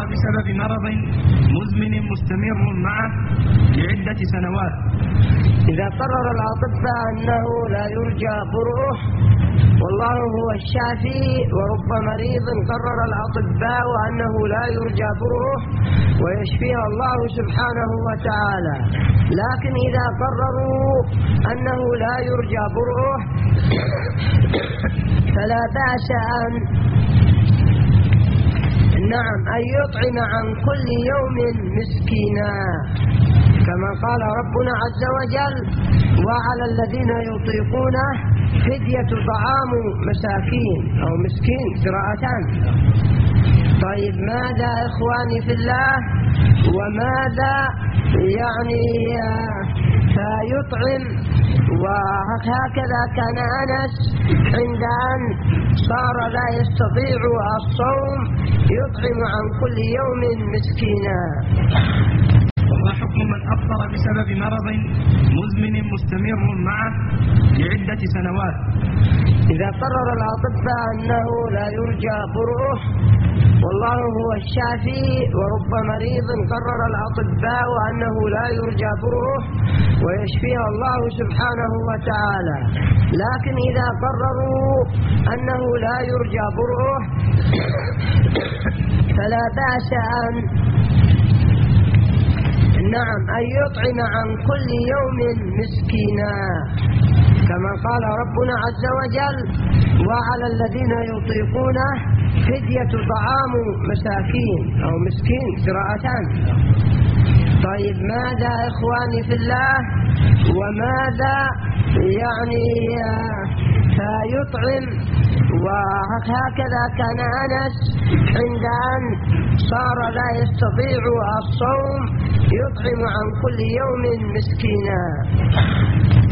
بسبب مرض مزمن مستمر معه لعدة سنوات. إذا قرر الأطباء أنه لا يرجى برؤه والله هو الشافي، ورب مريض قرر الأطباء أنه لا يرجى برؤه ويشفيه الله سبحانه وتعالى، لكن إذا قرروا أنه لا يرجى برؤه فلا بأس أن يطعم عن كل يوم مسكينا، كما قال ربنا عز وجل: وعلى الذين يطيقونه فدية طعام مساكين أو مسكين قراءتان. طيب ماذا إخواني في الله، وماذا فيطعم؟ وهكذا كان أنس عند أن صار لا يستطيع الصوم يطعم عن كل يوم مسكينا. وما حكم من أفطر بسبب مرض مزمن مستمر معه لعدة سنوات؟ إذا قرر الأطباء أنه لا يرجى برؤه والله هو الشافي، ورب مريض قرر الأطباء أنه لا يرجى برؤه ويشفيه الله سبحانه وتعالى، لكن إذا قرروا أنه لا يرجى برؤه فلا بأس أن يطعم عن كل يوم مسكينا، كما قال ربنا عز وجل: وعلى الذين يطيقونه فدية طعام مساكين أو مسكين قراءتان. طيب ماذا إخواني في الله، وماذا فيطعم؟ وهكذا كان أنس عند أن صار لا يستطيع الصوم يطعم عن كل يوم مسكينا.